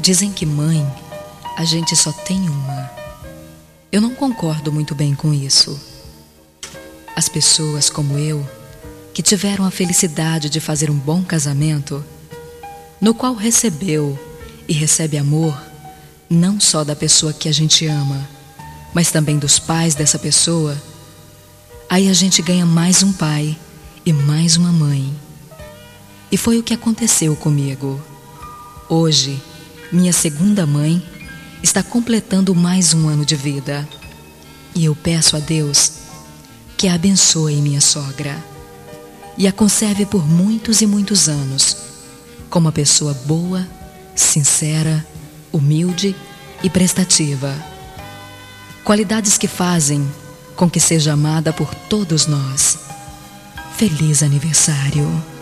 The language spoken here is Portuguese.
Dizem que mãe, a gente só tem uma. Eu não concordo muito bem com isso. As pessoas como eu, que tiveram a felicidade de fazer um bom casamento, no qual recebeu e recebe amor, não só da pessoa que a gente ama, mas também dos pais dessa pessoa, aí a gente ganha mais um pai e mais uma mãe. E foi o que aconteceu comigo. Hoje, minha segunda mãe está completando mais um ano de vida. E eu peço a Deus que a abençoe minha sogra e a conserve por muitos e muitos anos como uma pessoa boa, sincera, humilde e prestativa. Qualidades que fazem com que seja amada por todos nós. Feliz aniversário!